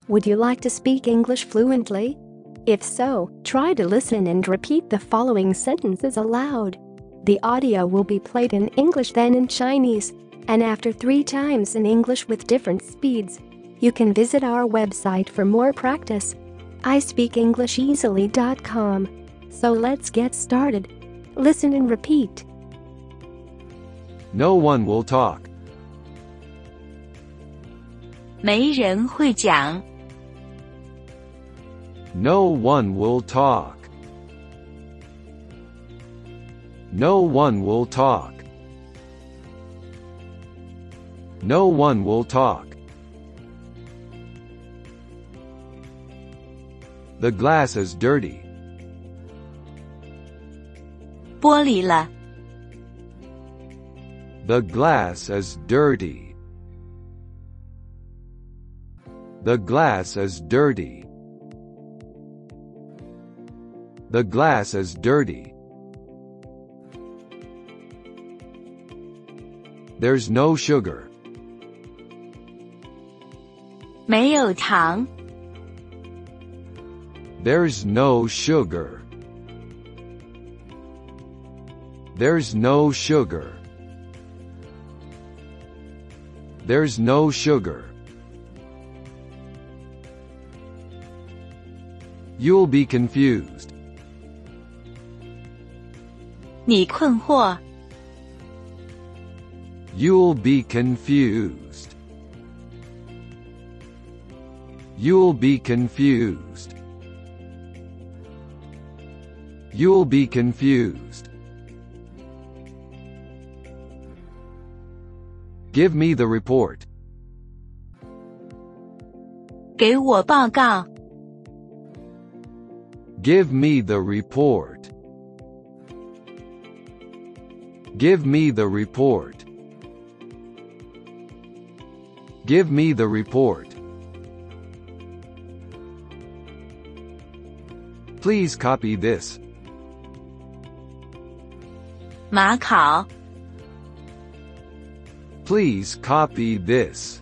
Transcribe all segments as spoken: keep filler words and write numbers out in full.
Would you like to speak English fluently? If so, try to listen and repeat the following sentences aloud. The audio will be played in English then in Chinese, and after three times in English with different speeds. You can visit our website for more practice. i speak english easily dot com. So let's get started. Listen and repeat. No one will talk. 没人会讲。 No one will talk. No one will talk. No one will talk. The glass is dirty. 玻璃了。 The glass is dirty. The glass is dirty. The glass is dirty. There's no sugar. 没有糖。 There's no sugar. There's no sugar. There's no sugar. You'll be confused. 你困惑。 You'll be confused. You'll be confused. You'll be confused. Give me the report. 给我报告。 Give me the report. Give me the report. Give me the report. Please copy this. 马考。 Please copy this.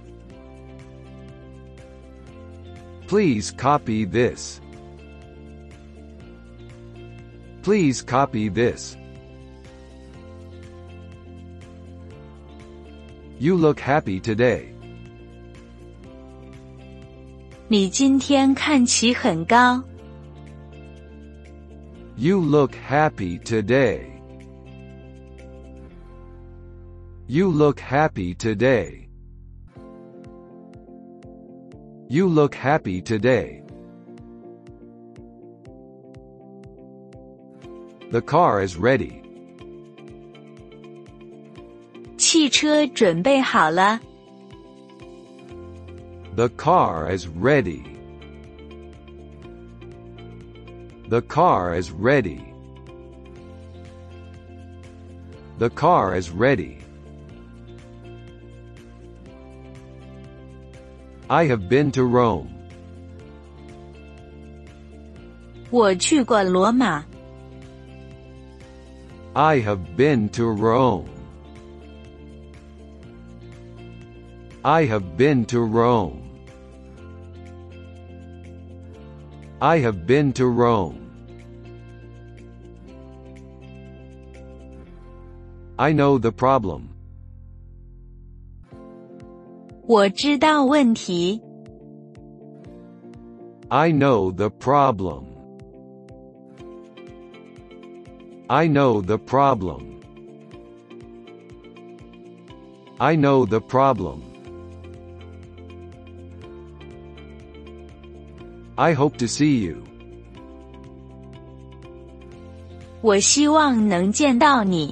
Please copy this. Please copy this. You look happy today. 你今天看起很高。 You look happy today. You look happy today. You look happy today. The car is ready. 汽车准备好了。 The car is ready. The car is ready. The car is ready. I have been to Rome. 我去过罗马。 I have been to Rome. I have been to Rome. I have been to Rome. I know the problem. 我知道问题。 I know the problem. I know the problem. I know the problem. I hope to see you. 我希望能见到你。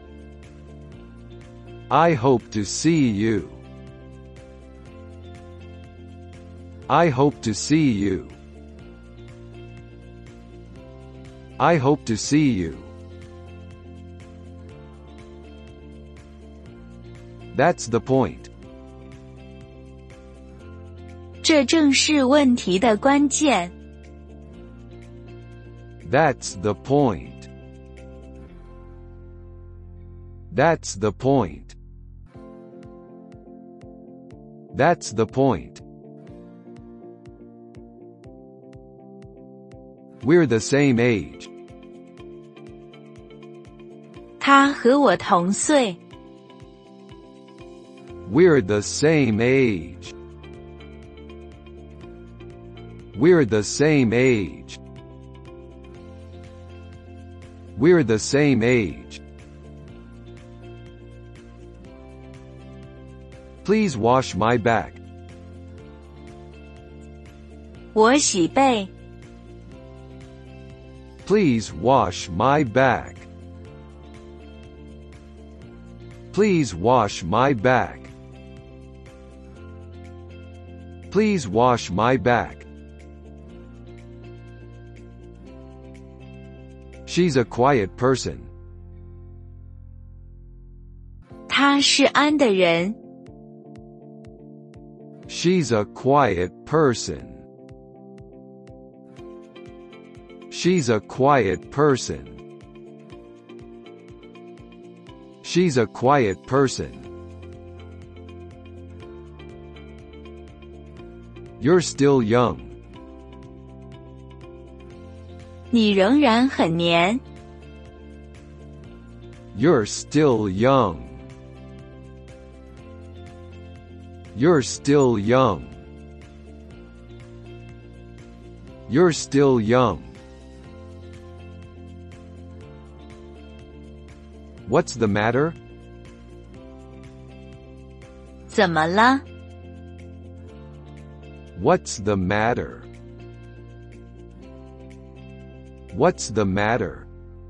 I hope to see you. I hope to see you. I hope to see you. That's the point. 这正是问题的关键。 That's the point. That's the point. That's the point. We're the same age. 他和我同岁。 We're the same age. We're the same age. We're the same age. Please wash my back. 我洗背。 Please wash my back. Please wash my back. Please wash my back. She's a quiet person. 他是安的人。 She's a quiet person. She's a quiet person. She's a quiet person. You're still young. 你仍然很年。 You're still young. You're still young. You're still young. What's the matter? 怎么了？ What's the matter? What's the matter?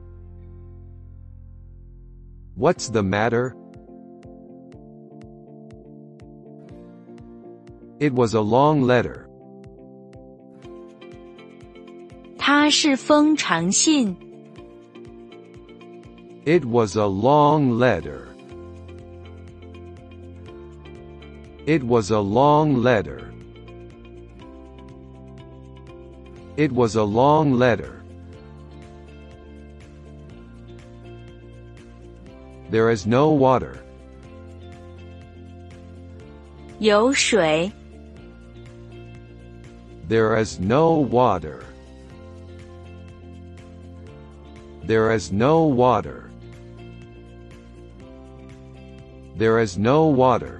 What's the matter? It was a long letter. 它是封长信。 It was a long letter. It was a long letter. It was a long letter. There is no water. 有水。 There is no water. There is no water. There is no water.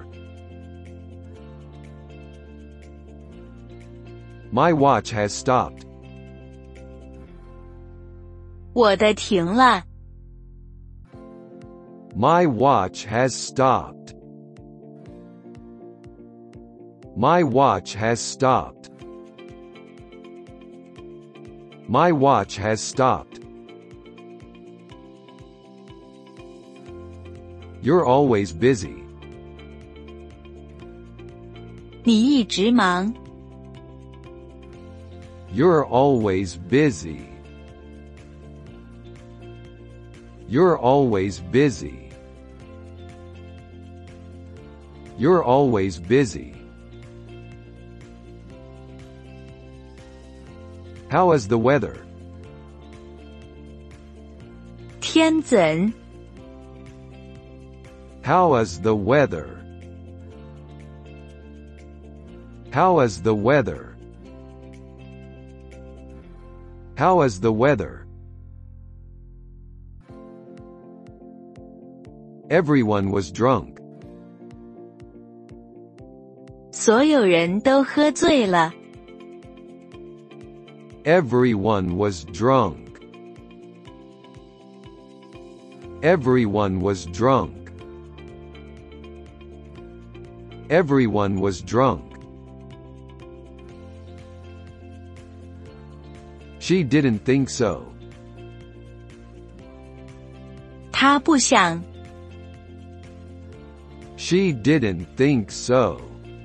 My watch has stopped. 我的停了。 My watch has stopped. My watch has stopped. My watch has stopped. You're always busy. 你一直忙。 You're always busy. You're always busy. You're always busy. How is the weather? 天怎？ How is the weather? How is the weather? How is the weather? Everyone was drunk. 所有人都喝醉了。 Everyone was drunk. Everyone was drunk. Everyone was drunk. She didn't think so. 他不想。 She didn't think so.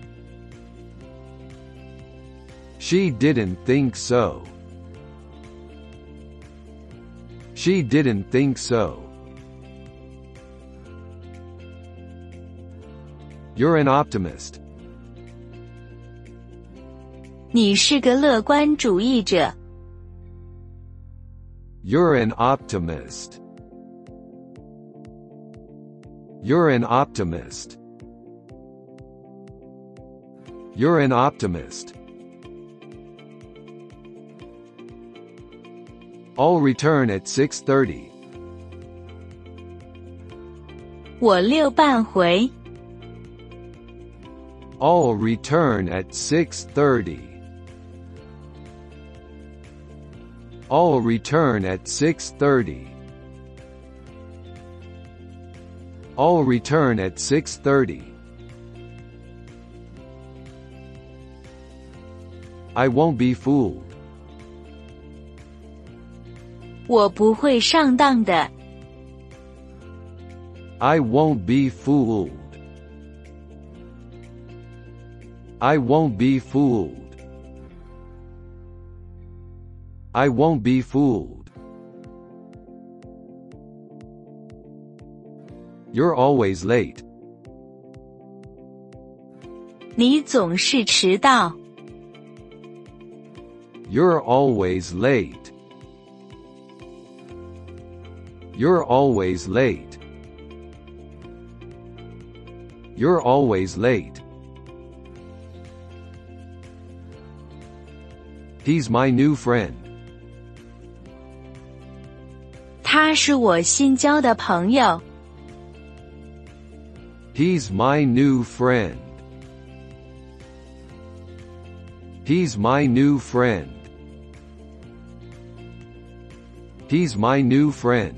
She didn't think so. She didn't think so. You're an optimist. 你是个乐观主义者。 You're an optimist. You're an optimist. You're an optimist. I'll return at six thirty. 我六半回。 I'll return at six thirty. I'll return at six thirty. I'll return at six thirty. I won't be fooled. 我不会上当的。 I won't be fooled. I won't be fooled. I won't be fooled. You're always late. 你总是迟到。 You're always late. You're always late. You're always late. He's my new friend. 他是我新交的朋友。 He's my new friend. He's my new friend. He's my new friend.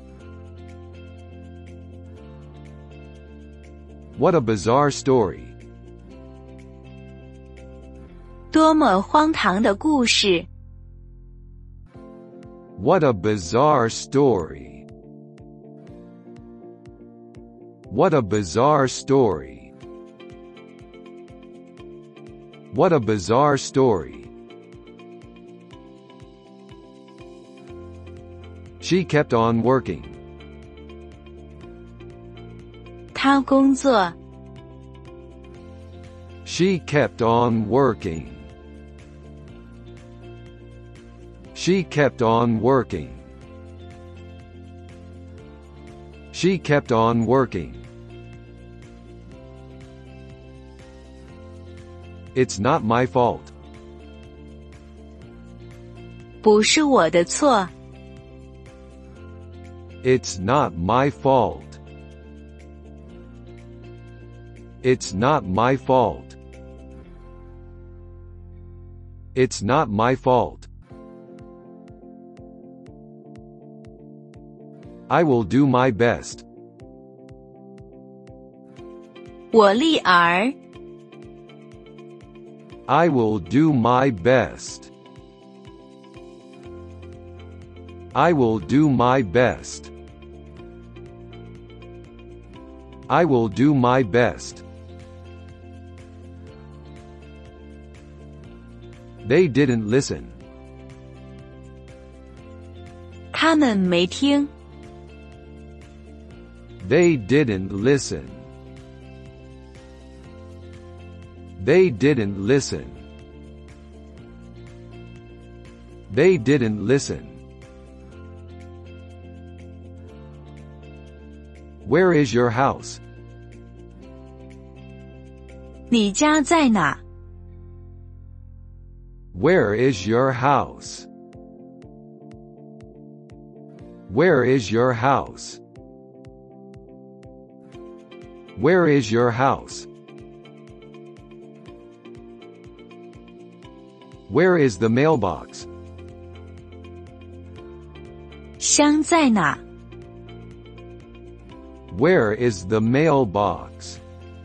What a bizarre story. 多么荒唐的故事。 What a bizarre story. What a bizarre story. What a bizarre story. She kept on working. 他工作。 She kept on working. She kept on working. She kept on working. It's not my fault. 不是我的错。 It's not my fault. It's not my fault. It's not my fault. I will do my best. 我力而。 I will do my best. I will do my best. I will do my best. They didn't listen. 他们没听。 They didn't listen. They didn't listen. They didn't listen. Where is your house? 你家在哪？ Where is your house? Where is your house? Where is your house? Where is the mailbox? 箱在哪？ Where is the mailbox?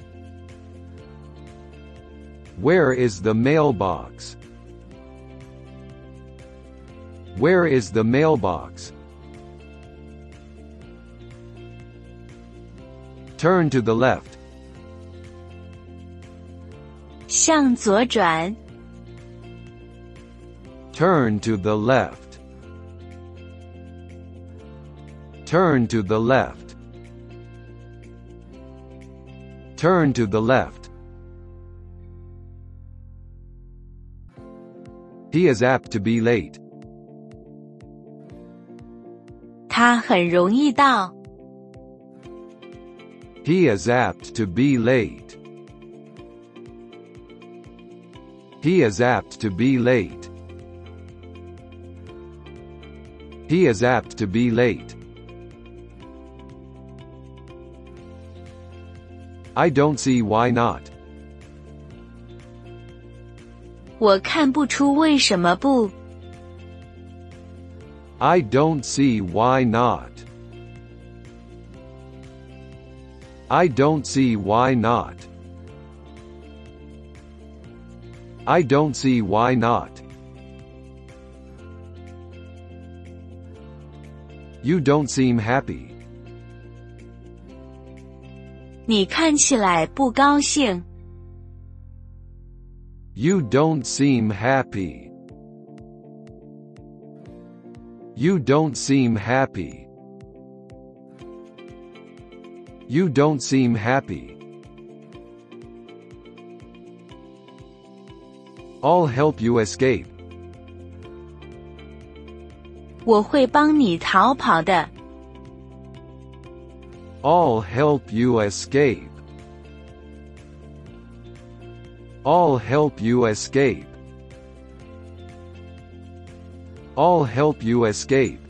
Where is the mailbox? Where is the mailbox? Turn to the left. 向左转。 Turn to the left. Turn to the left. Turn to the left. He is apt to be late. 他很容易到。 He is apt to be late. He is apt to be late. He is apt to be late. I don't see why not. 我看不出为什么不。 I don't see why not. I don't see why not. I don't see why not. You don't seem happy. 你看起来不高兴。 You don't seem happy. You don't seem happy. You don't seem happy. I'll help you escape. 我会帮你逃跑的。 I'll help you escape. I'll help you escape. I'll help you escape.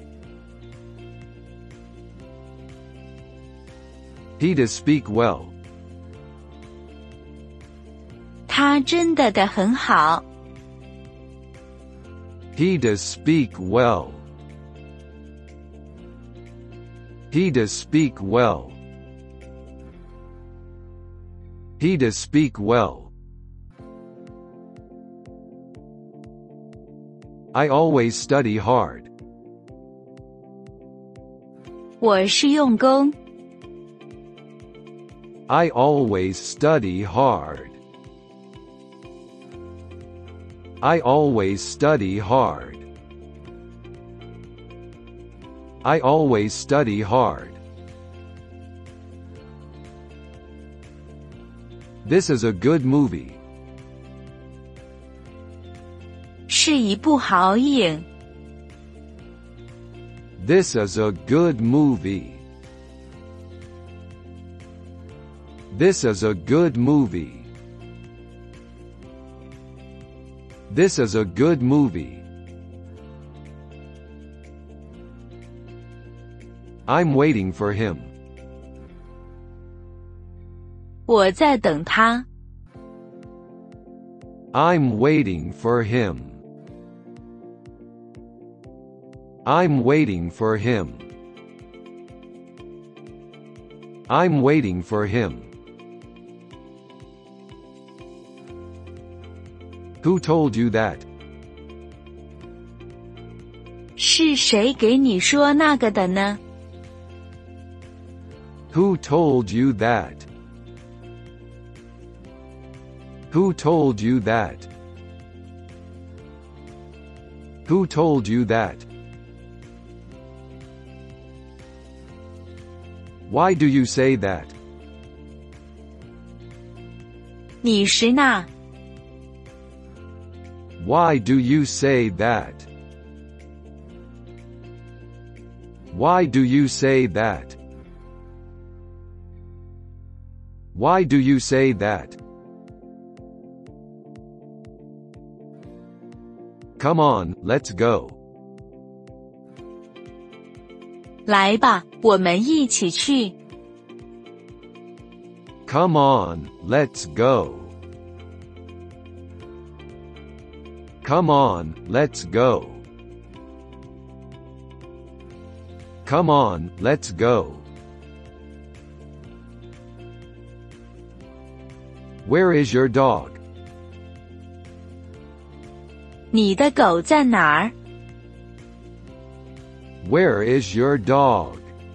He does speak well. 他真的的很好。 He does speak well. He does speak well. He does speak well. I always study hard. 我是用功。 I always study hard. I always study hard. I always study hard. This is a good movie. 是一部好影。 This is a good movie. This is a good movie. This is a good movie. I'm waiting for him. 我在等他。 I'm waiting for him. I'm waiting for him. I'm waiting for him. Who told you that? 是谁给你说那个的呢？ Who told you that? Who told you that? Who told you that? Why do you say that? 你是那。 Why do you say that? Why do you say that? Why do you say that? Come on, let's go. 来吧，我们一起去。 Come on, let's go. Come on, let's go. Come on, let's go. Where is your dog? 你的狗在哪儿？ Where is your dog?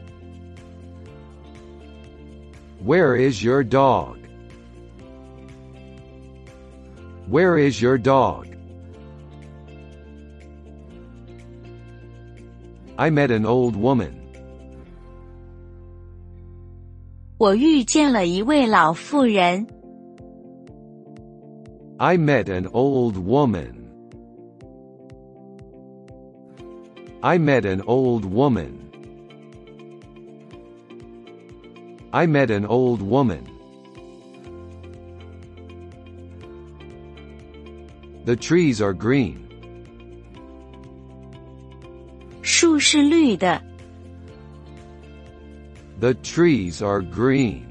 Where is your dog? Where is your dog? I met an old woman. 我遇见了一位老妇人。 I met an old woman. I met an old woman. I met an old woman. The trees are green. 树树是绿的。 The trees are green.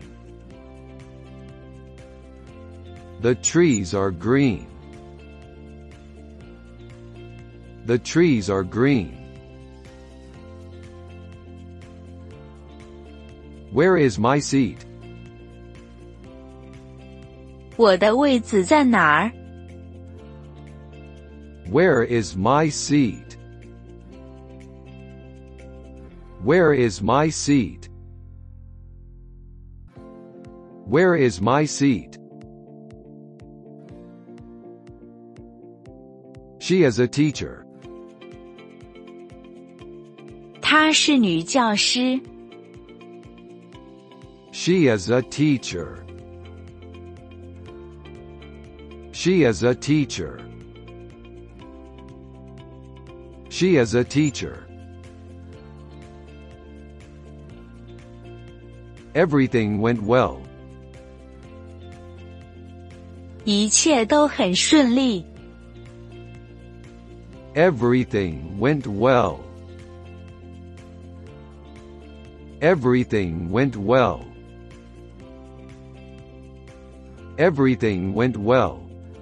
The trees are green. The trees are green. Where is my seat? 我的位子在哪儿？ Where is my seat? Where is my seat? Where is my seat? She is a teacher. 她是女教师。 She is a teacher. She is a teacher. She is a teacher. Everything went well. 一切都很顺利。 Everything went well. Everything went well. Everything went well.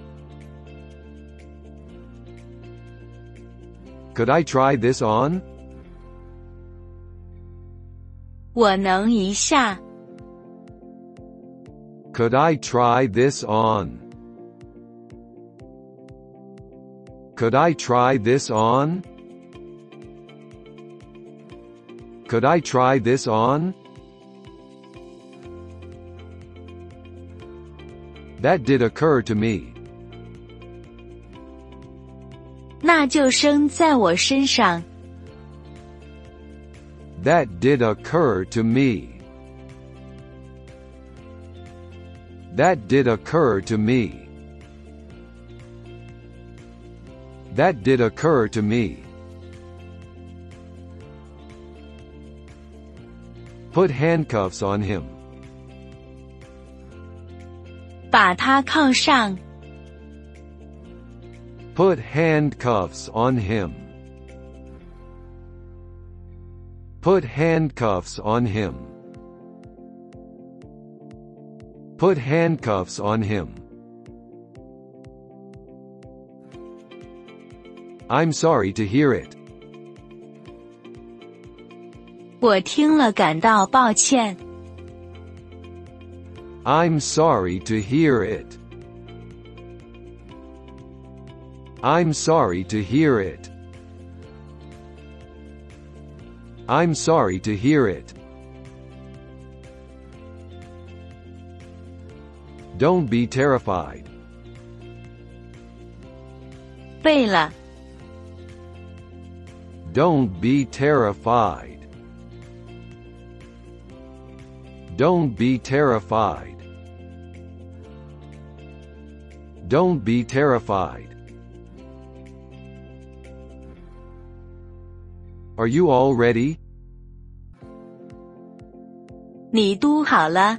Could I try this on? 我能一下。 Could I try this on? Could I try this on? Could I try this on? That did occur to me. 那就生在我身上。 That did occur to me. That did occur to me. That did occur to me. Put handcuffs on him. 把它铐上。 Put handcuffs on him. Put handcuffs on him. Put handcuffs on him. I'm sorry to hear it. 我听了感到抱歉。 I'm sorry to hear it. I'm sorry to hear it. I'm sorry to hear it. Don't be terrified. 背了。 Don't be terrified. Don't be terrified. Don't be terrified. Are you all ready? 你嘟好了。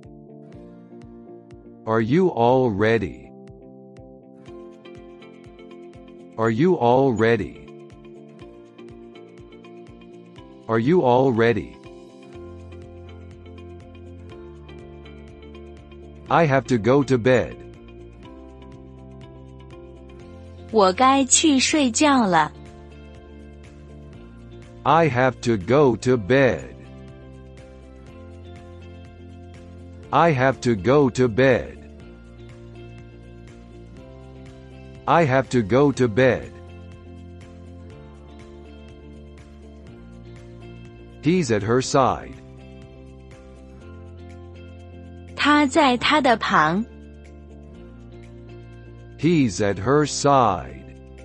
Are you all ready? Are you all ready? Are you all ready? I have to go to bed. 我该去睡觉了。 I have to go to bed. I have to go to bed. I have to go to bed. He's at her side. 他在他的旁。 He's at her side.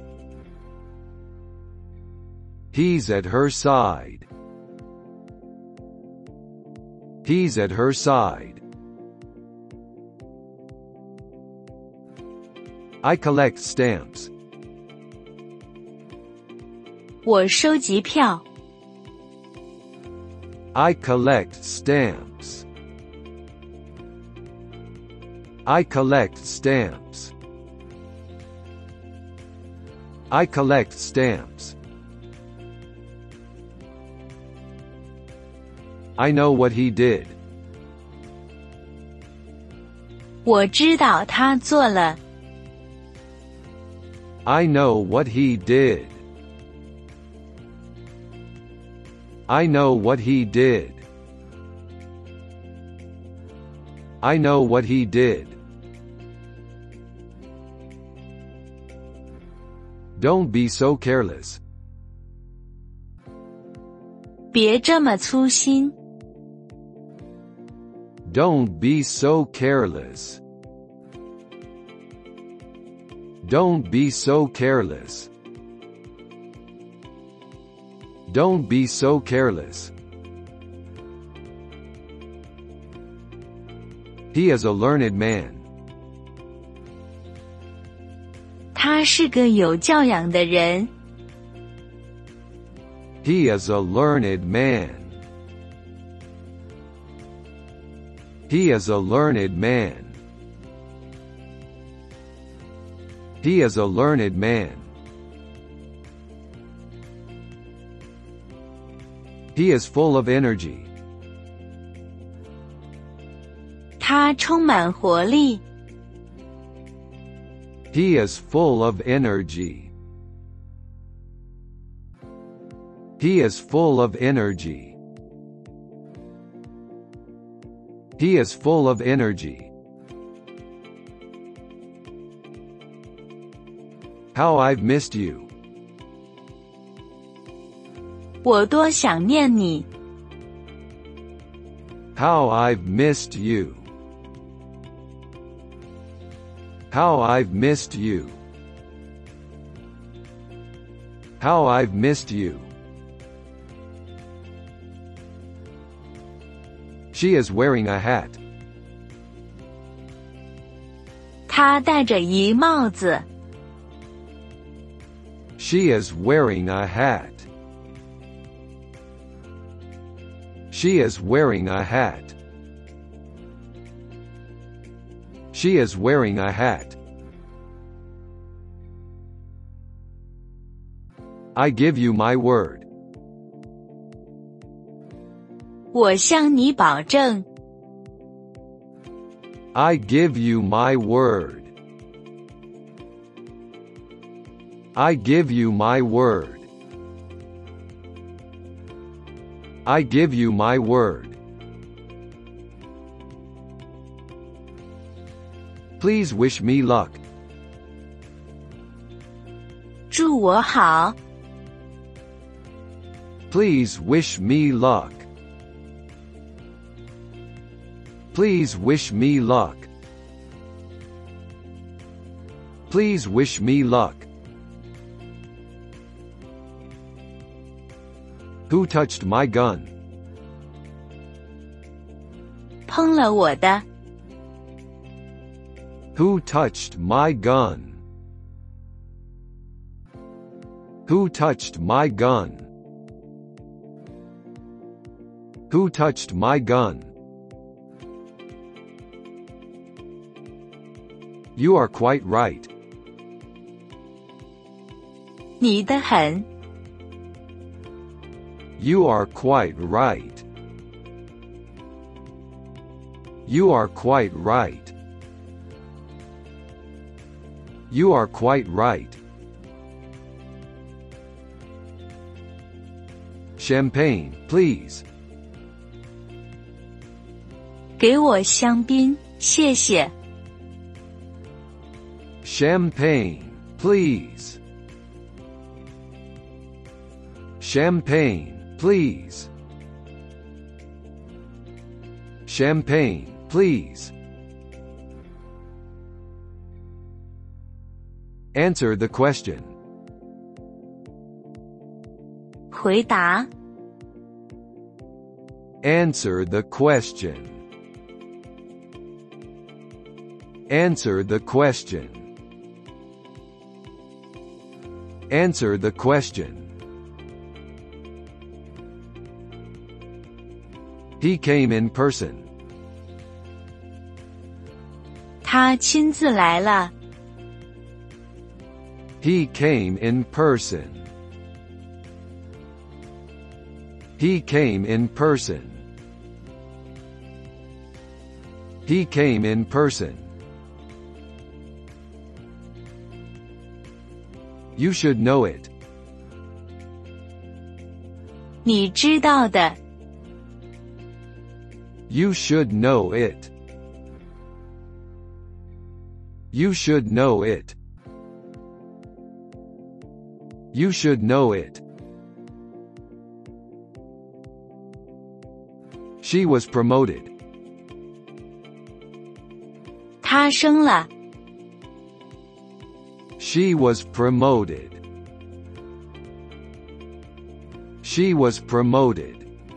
He's at her side. He's at her side. I collect stamps. 我收集票。 I collect stamps. I collect stamps. I collect stamps. I know what he did. 我知道他做了。 I know what he did. I know what he did. I know what he did. Don't be so careless. 别这么粗心。 Don't be so careless. Don't be so careless. Don't be so careless. He is a learned man. 他是个有教养的人。 He is a learned man. He is a learned man. He is a learned man. He is full of energy. 他充满活力。 He is full of energy. He is full of energy. He is full of energy. How I've missed you. 我多想念你。 How I've missed you. How I've missed you. How I've missed you. She is wearing a hat. 她戴着一帽子。 She is wearing a hat. She is wearing a hat. She is wearing a hat. I give you my word. 我向你保证。 I give you my word. I give you my word. I give you my word. Please wish me luck. 祝我好。 Please wish me luck. Please wish me luck. Please wish me luck. Who touched my gun? 碰了我的。 Who touched my gun? Who touched my gun? Who touched my gun? You are quite right. 你的很。 You are quite right. You are quite right. You are quite right. Champagne, please. 给我香槟，谢谢。 Champagne, please. Champagne, please. Champagne, please. Answer the question. 回答。 Answer the question. Answer the question. Answer the question. He came in person. 他亲自来了。 He came in person. He came in person. He came in person. You should know it. 你知道的。 You should know it. You should know it. You should know it. She was promoted. 她升了。 She was promoted. She was promoted.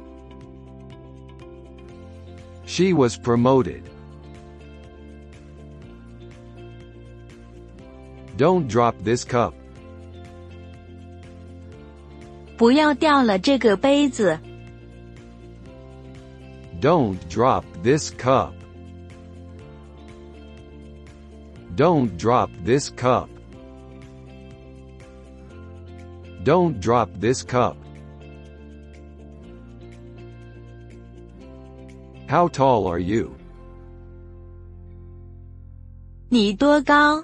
She was promoted. Don't drop this cup. 不要掉了这个杯子。 Don't drop this cup. Don't drop this cup. Don't drop this cup. How tall are you? 你多高？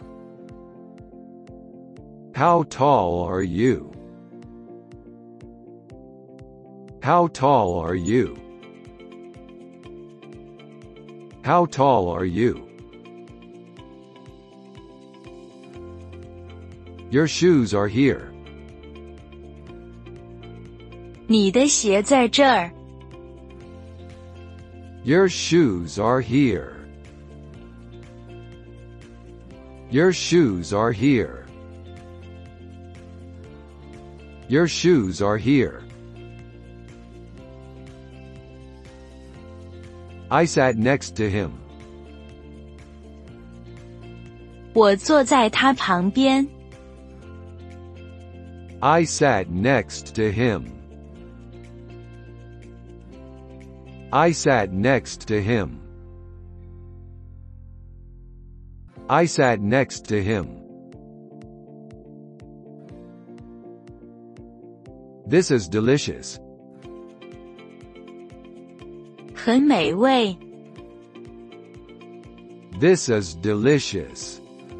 How tall are you? How tall are you? How tall are you? Your shoes are here. 你的鞋在这儿。 Your shoes are here. Your shoes are here. Your shoes are here. I sat next to him. 我坐在他旁边。 I sat next to him. I sat next to him. I sat next to him. This is delicious. 很美味。 This is delicious.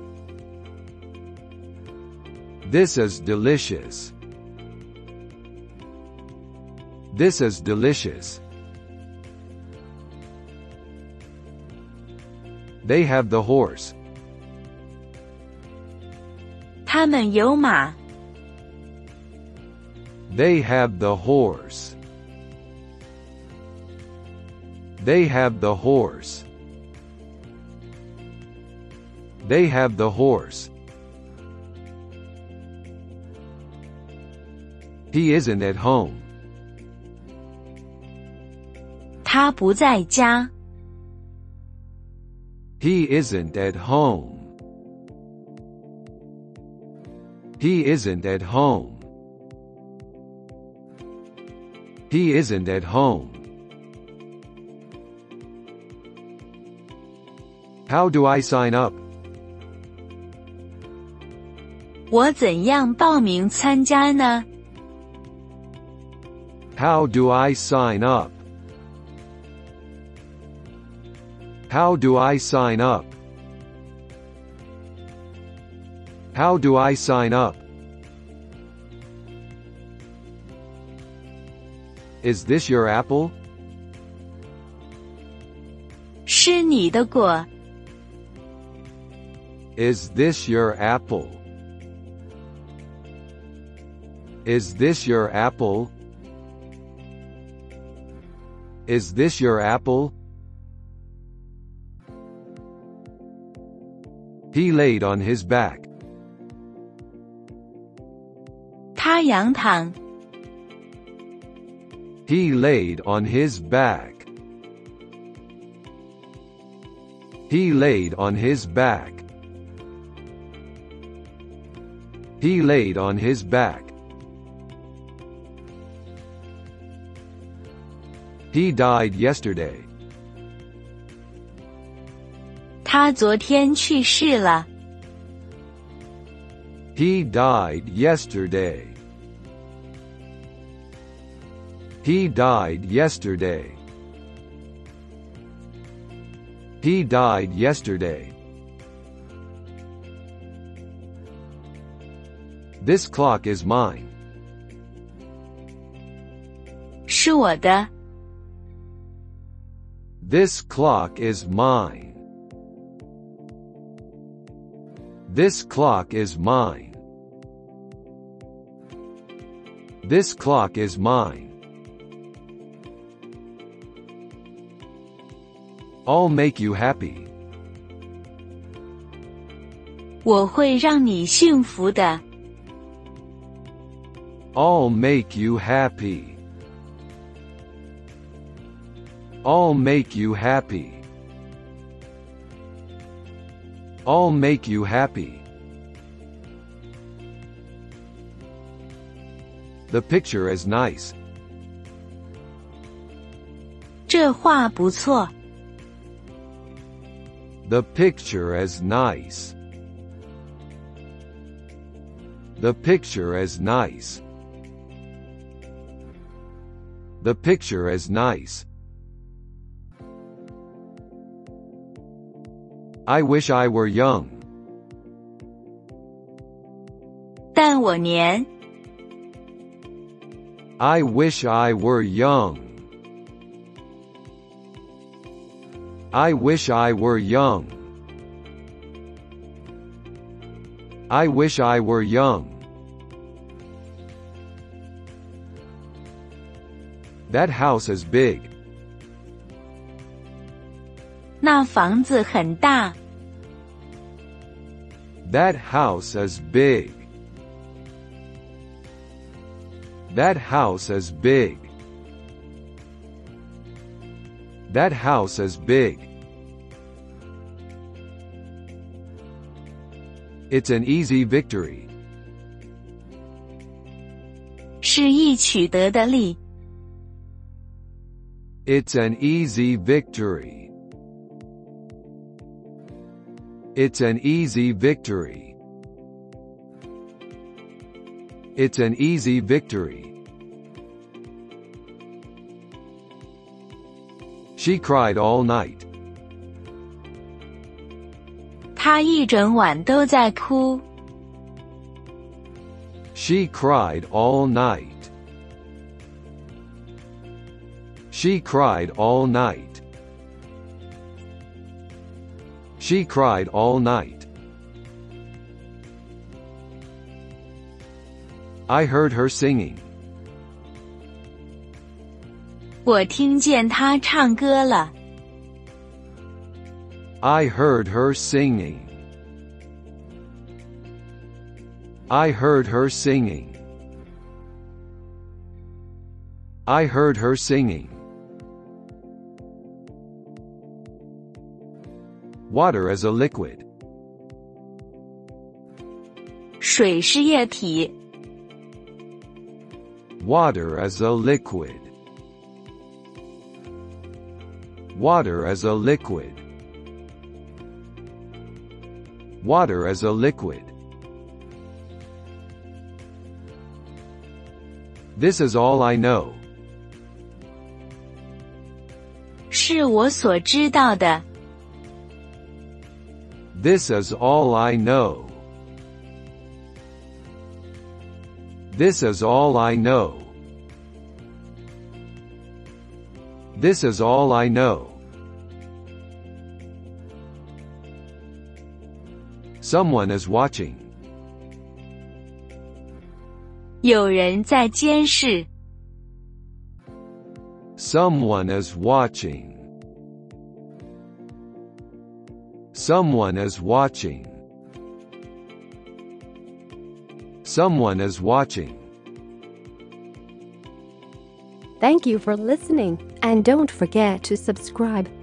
This is delicious. This is delicious. They have the horse. 他们有马。 They have the horse. They have the horse. They have the horse. He isn't at home. 他不在家。 He isn't at home. He isn't at home. He isn't at home. How do I sign up? 我怎样报名参加呢？ How do I sign up? How do I sign up? How do I sign up? Is this your apple? 是你的果。 Is this your apple? Is this your apple? Is this your apple? He laid on his back. 他仰躺。 He laid on his back. He laid on his back. He laid on his back. He died yesterday. 他昨天去世了。 He died yesterday. He died yesterday. He died yesterday. This clock is mine. 是我的。 This clock is mine. This clock is mine. This clock is mine. I'll make you happy. 我会让你幸福的。 I'll make you happy. I'll make you happy. I'll make you happy. The picture is nice. 这画不错。 The picture is nice. The picture is nice. The picture is nice. I wish I were young. 但我年。 I wish I were young. I wish I were young. I wish I were young. That house is big. 那房子很大。 That house is big. That house is big. That house is big. It's an easy victory. 是易取得的利。 It's an easy victory. It's an easy victory. It's an easy victory. She cried all night. 她一整晚都在哭。 She cried all night. She cried all night. She cried all night. I heard her singing. 我听见她唱歌了。 I heard her singing. I heard her singing. I heard her singing. Water is a liquid. 水是液体。 Water is a liquid. Water is a liquid. Water is a liquid. This is all I know. 是我所知道的。 This is all I know. This is all I know. This is all I know. Someone is watching. 有人在监视。 Someone is watching. Someone is watching. Someone is watching. Thank you for listening, and don't forget to subscribe.